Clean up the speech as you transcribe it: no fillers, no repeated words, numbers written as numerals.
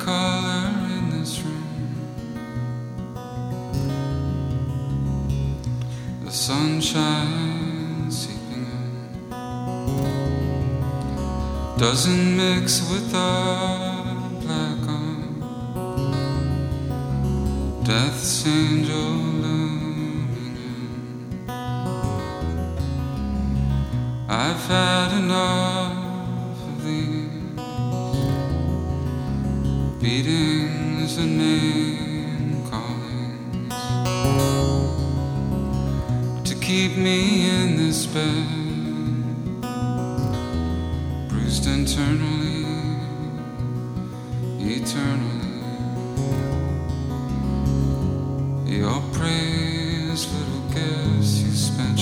color in this room. The sunshine seeping in doesn't mix with the black on death's angel looming in. I've had enough of these beatings and name callings to keep me in this bed, bruised internally, eternally. Your praise, little gifts.